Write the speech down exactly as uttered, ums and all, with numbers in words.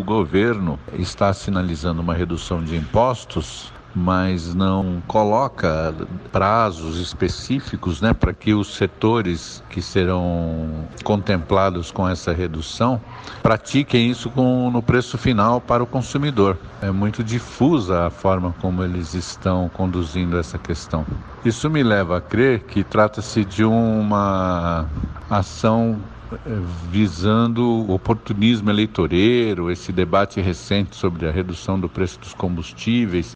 governo está sinalizando uma redução de impostos, mas não coloca prazos específicos, né, para que os setores que serão contemplados com essa redução pratiquem isso com, no preço final para o consumidor. É muito difusa a forma como eles estão conduzindo essa questão. Isso me leva a crer que trata-se de uma ação visando o oportunismo eleitoreiro, esse debate recente sobre a redução do preço dos combustíveis,